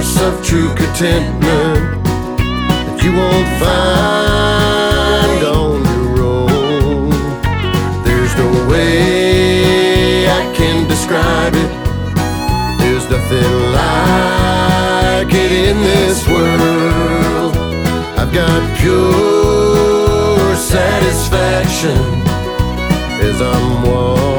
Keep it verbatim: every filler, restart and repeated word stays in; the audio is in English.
source of true contentment that you won't find on your own. There's no way I can describe it. There's nothing like it in this world. I've got pure satisfaction as I'm walking